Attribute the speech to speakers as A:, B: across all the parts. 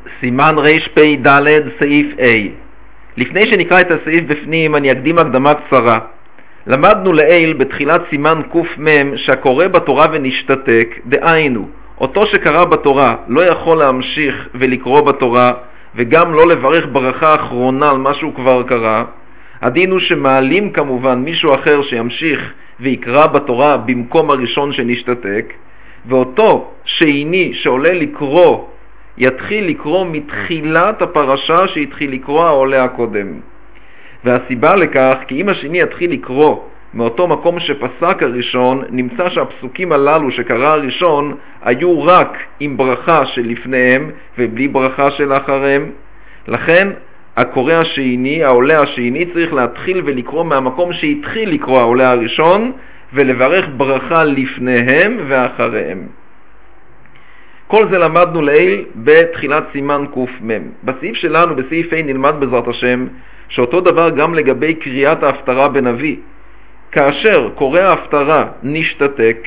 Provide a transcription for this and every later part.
A: סימן רפ"ד סעיף A. לפני שנקרא את הסעיף בפנים אני אקדים הקדמה קצרה. למדנו לעיל בתחילת סימן קמ"ם שהקורא בתורה ונשתתק, דהיינו, אותו שקרא בתורה לא יכול להמשיך ולקרוא בתורה וגם לא לברך ברכה אחרונה על מה שהוא כבר קרא. הדין הוא שמעלים כמובן מישהו אחר שימשיך ויקרא בתורה במקום הראשון שנשתתק, ואותו שני שעולה לקרוא יתחיל לקרוא מתחילת הפרשה שהתחיל לקרוא העולה הקודם. והסיבה לכך כי אם השני יתחיל לקרוא מאותו מקום שפסק הראשון, נמצא שהפסוקים הללו שקרא הראשון היו רק עם ברכה שלפניהם ובלי ברכה שלאחריהם. לכן הקורא השני, העולה השני, צריך להתחיל ולקרוא מהמקום שהתחיל לקרוא העולה הראשון ולברך ברכה לפניהם ואחריהם. כל זה למדנו לעיל בתחילת סימן קמ"ם. בסעיף שלנו, בסעיף A, נלמד בעזרת השם שאותו דבר גם לגבי קריאת ההפטרה בנביא. כאשר קורא ההפטרה נשתתק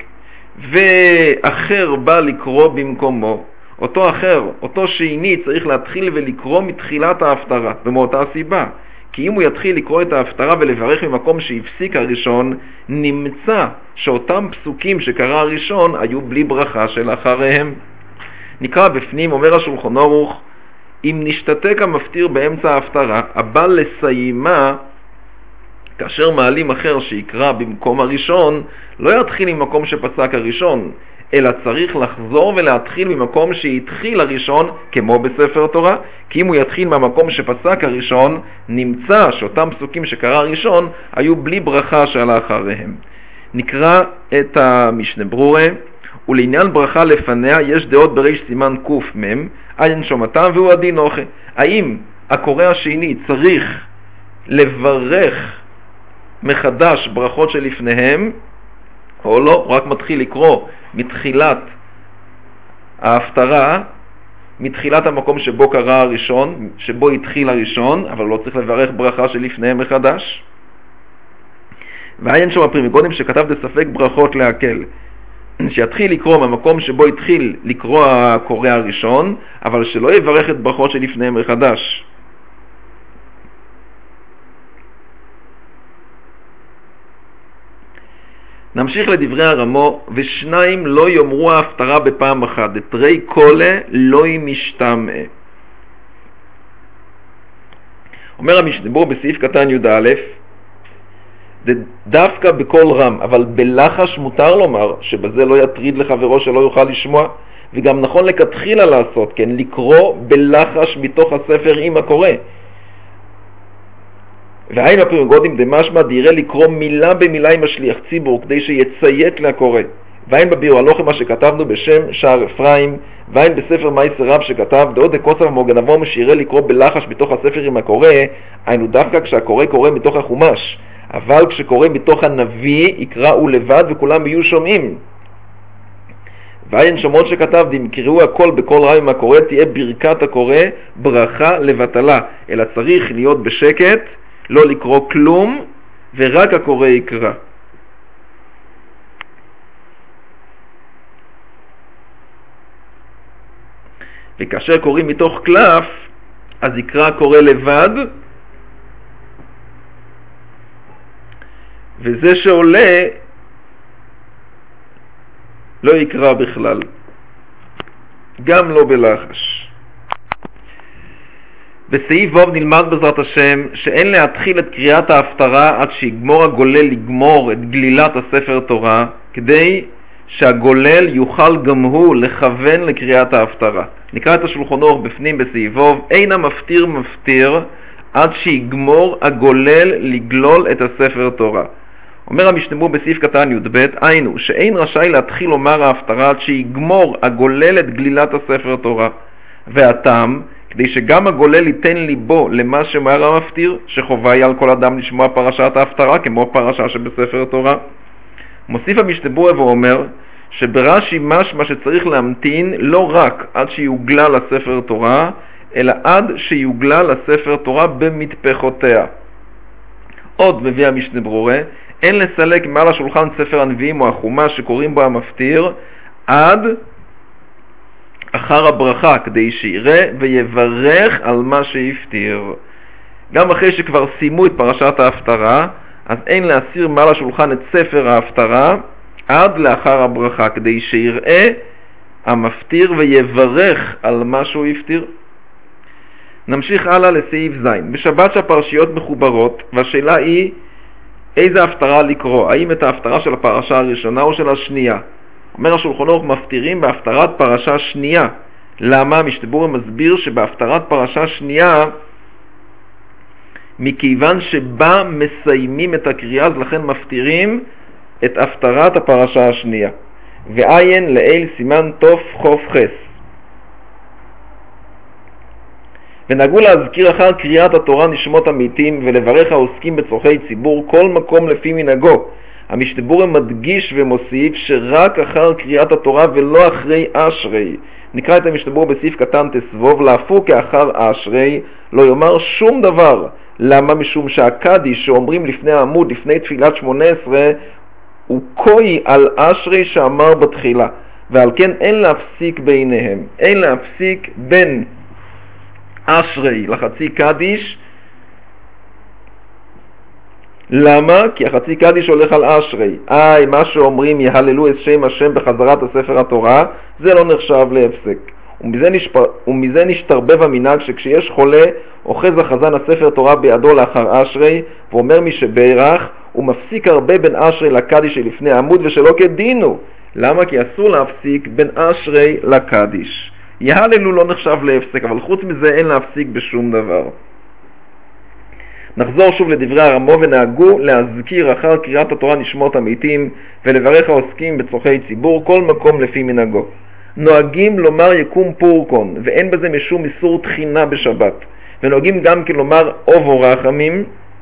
A: ואחר בא לקרוא במקומו, אותו אחר, אותו שני, צריך להתחיל ולקרוא מתחילת ההפטרה, ומאותה הסיבה. כי אם הוא יתחיל לקרוא את ההפטרה ולברך ממקום שהפסיק הראשון, נמצא שאותם פסוקים שקרא הראשון היו בלי ברכה שלאחריהם. נקרא בפנים, אומר השולחן ערוך, אם נשתתק המפטיר באמצע ההפטרה, הבא לסיימה, כאשר מעלים אחר שיקרא במקום הראשון, לא יתחיל ממקום שפסק הראשון, אלא צריך לחזור ולהתחיל ממקום שהתחיל הראשון, כמו בספר תורה, כי אם הוא יתחיל מהמקום שפסק הראשון, נמצא שאותם פסוקים שקרא הראשון היו בלי ברכה שעלה אחריהם. נקרא את המשנה ברורה. ולעניין ברכה לפניה יש דעות בריש סימן קמ"ם, עין שומתם והוא הדין אוכל. האם הקורא השני צריך לברך מחדש ברכות שלפניהם, או לא, רק מתחיל לקרוא מתחילת ההפטרה, מתחילת המקום שבו קרא הראשון, שבו התחיל הראשון, אבל לא צריך לברך ברכה שלפניהם מחדש. ועין שם הפרימגונים שכתב בספק ברכות להקל, שיתחיל לקרוא מהמקום שבו התחיל לקרוא הקורא הראשון, אבל שלא יברך את ברכות שלפניהם מחדש. נמשיך לדברי הרמו, ושניים לא יאמרו ההפטרה בפעם אחת, דתרי קולה לא ימשתמע. אומר המשנה ברורה בסעיף קטן י"א, דווקא בקול רם, אבל בלחש מותר לומר שבזה לא יטריד לחברו שלא יוכל לשמוע, וגם נכון לכתחילה לעשות, כן, לקרוא בלחש מתוך הספר עם הקורא. והאם הפרימגודים דמשמע דירה לקרוא מילה במילה עם השליח ציבור כדי שיציית לקורא. והאם בביאור הלוחם מה שכתבנו בשם שער אפרים, והאם בספר מייסר רב שכתב דעות דקוסף מוגנבום שירה לקרוא בלחש מתוך הספר עם הקורא, היינו דווקא כשהקורא קורא מתוך החומש, אבל כשקורא מתוך הנביא יקראו לבד וכולם יהיו שומעים. והאין שומעות שכתב דים קראו הכל בכל רם עם הקורא, תהיה ברכת הקורא ברכה לבטלה, אלא צריך להיות בשקט, לא לקרוא כלום, ורק הקורא יקרא. וכאשר קוראים מתוך קלף, אז יקרא הקורא לבד, וזה שעולה לא יקרא בכלל, גם לא בלחש. בסעיף ו' נלמד בעזרת השם שאין להתחיל את קריאת ההפטרה עד שיגמור הגולל לגמור את גלילת הספר תורה, כדי שהגולל יוכל גם הוא לכוון לקריאת ההפטרה. נקרא את השולחן ערוך בפנים בסעיף ו', אין המפטיר מפטיר עד שיגמור הגולל לגלול את הספר תורה. אומר המשנה ברורה בסעיף קטן י"ב, היינו שאין רשאי להתחיל לומר ההפטרה עד שיגמור הגולל את גלילת הספר תורה. והטעם, כדי שגם הגולל ייתן ליבו למה שאומר המפטיר, שחובה היא על כל אדם לשמוע פרשת ההפטרה כמו פרשה שבספר תורה. מוסיף המשנה ברורה ואומר שברש"י משמע שצריך להמתין לא רק עד שיוגלל הספר תורה, אלא עד שיוגלל הספר תורה במטפחותיה. עוד מביא המשנה ברורה, אין לסלק מעל השולחן ספר הנביאים או החומש שקוראים בו המפטיר, עד אחר הברכה, כדי שיראה ויברך על מה שהפטיר. גם אחרי שכבר סיימו את פרשת ההפטרה, אז אין להסיר מעל השולחן את ספר ההפטרה עד לאחר הברכה, כדי שיראה המפטיר ויברך על מה שהוא הפטיר. נמשיך הלאה לסעיף ז'. בשבת שהפרשיות מחוברות, והשאלה היא איזה הפטרה לקרוא, האם את ההפטרה של הפרשה הראשונה או של השנייה. אומר השולחן ערוך, מפטירים בהפטרת פרשה שנייה. למה? משתבור מסביר שבהפטרת פרשה שנייה, מכיוון שבה מסיימים את הקריאה, אז לכן מפטירים את הפטרת הפרשה השנייה. ועיין לאל סימן תוף חוף חס. ונהגו להזכיר אחר קריאת התורה נשמות המתים ולברך העוסקים בצורכי ציבור כל מקום לפי מנהגו. המשתבור מדגיש ומוסיף שרק אחר קריאת התורה ולא אחרי אשרי. נקרא את המשתבור בסעיף קטן תסבוב, לאפו כאחר אשרי, לא יאמר שום דבר. למה? משום שהקדיש שאומרים לפני העמוד, לפני תפילת 18, הוא קוי על אשרי שאמר בתחילה, ועל כן אין להפסיק ביניהם. אין להפסיק בין אשרי לחצי קדיש. למה? כי החצי קדיש הולך על אשרי. מה שאומרים יהללו את שם השם בחזרת הספר התורה, זה לא נחשב להפסק. ומזה נשתרבב המנהג שכשיש חולה, אוחז החזן הספר תורה בידו לאחר אשרי, ואומר מי שברך, הוא מפסיק הרבה בין אשרי לקדיש שלפני העמוד ושלא כדינו. למה? כי אסור להפסיק בין אשרי לקדיש. יהללו לא נחשב להפסק, אבל חוץ מזה אין להפסיק בשום דבר. נחזור שוב לדברי הרמו, ונהגו להזכיר אחר קריאת התורה נשמות המתים ולברך העוסקים בצורכי ציבור כל מקום לפי מנהגו. נוהגים לומר יקום פורקון, ואין בזה משום איסור תחינה בשבת. ונוהגים גם כן לומר אובו רחמים,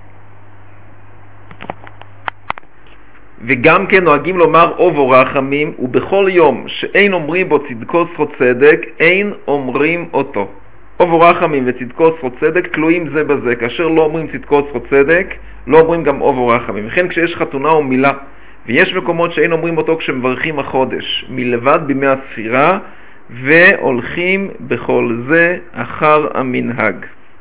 A: וגם כן נוהגים לומר אובו רחמים, ובכל יום שאין אומרים בו צדקו שפות צדק, אין אומרים אותו. אובו רחמים וצדקו שפות צדק תלויים זה בזה. כאשר לא אומרים צדקו שפות צדק, לא אומרים גם אובו רחמים. וכן כשיש חתונה או מילה, ויש מקומות שאין אומרים אותו כשמברכים החודש, מלבד בימי הספירה, והולכים בכל זה אחר המנהג.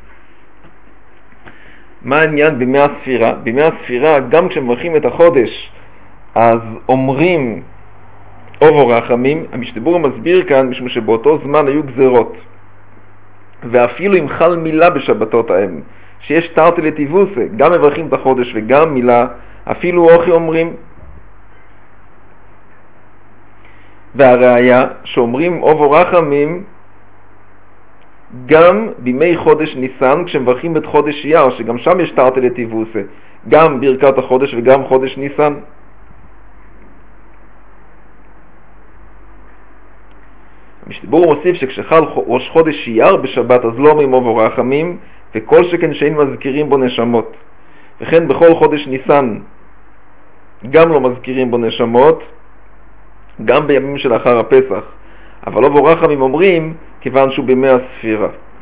A: מה העניין בימי הספירה? בימי הספירה, גם כשמברכים את החודש, אז אומרים אובו רחמים. המשתבור מסביר כאן משום שבאותו זמן היו גזרות, ואפילו אם חל מילה בשבתות ההם, שיש תרתי לטיבוסה, גם מברכים את החודש וגם מילה, אפילו אוכי אומרים. והראיה שאומרים אובו רחמים גם בימי חודש ניסן, כשמברכים את חודש אייר, שגם שם יש תרתי לטיבוסה, גם ברכת החודש וגם חודש ניסן. המשתבור מוסיף שכשחל ראש חודש אייר בשבת, אז לא אומרים אובו רחמים, וכל שכן שאין מזכירים בו נשמות. וכן בכל חודש ניסן גם לא מזכירים בו נשמות, גם בימים שלאחר הפסח. אבל אובו רחמים אומרים כיוון שהוא בימי הספירה.